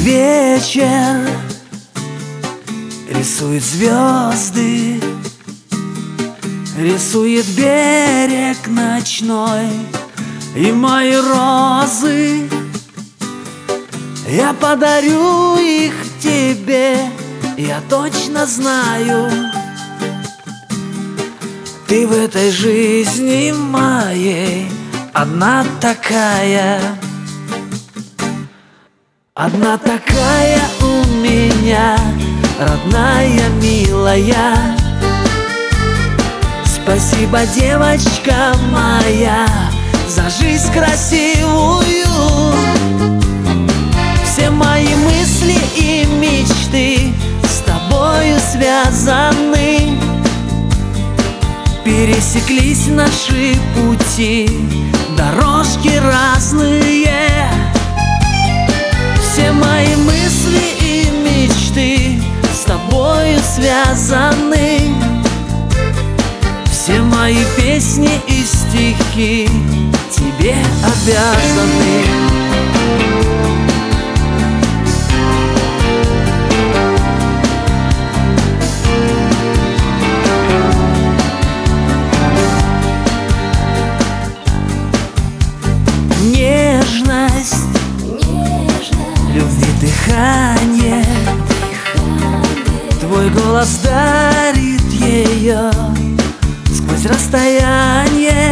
вечер рисует звезды, рисует берег ночной и мои розы. Я подарю их тебе, я точно знаю. Ты в этой жизни моей одна такая. Одна такая у меня, родная, милая. Спасибо, девочка моя, за жизнь красивую. Все мои мысли и мечты с тобою связаны. Пересеклись наши пути, дорожки разные. Все мои мысли и мечты с тобою связаны. Все мои песни и стихи тебе обязаны. Нежность, любви дыхание, твой голос дарит ее сквозь расстояние.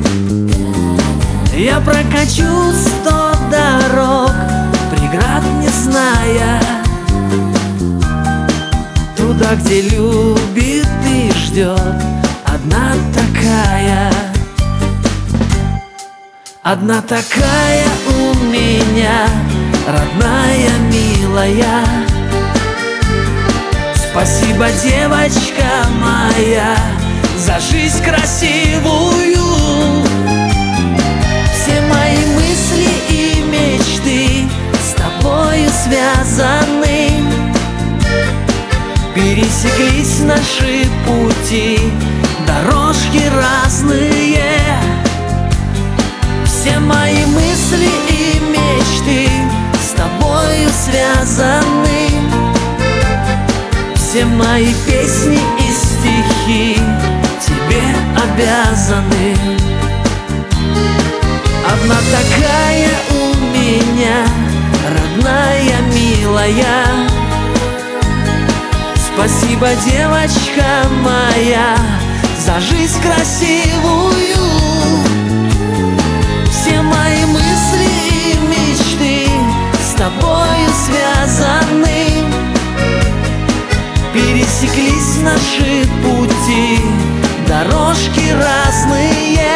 Я прокачу 100 дорог, преград не зная, туда, где любит и ждет одна такая. Одна такая у меня, родная, милая. Спасибо, девочка моя, за жизнь красивую. Все мои мысли и мечты с тобою связаны. Пересеклись наши пути, дорожки разные. Все мои мысли и мечты с тобою связаны. Все мои песни и стихи тебе обязаны. Одна такая у меня, родная, милая. Спасибо, девочка моя, за жизнь красивую. Все мои мысли и мечты с тобою связаны. Пересеклись наши пути, дорожки разные.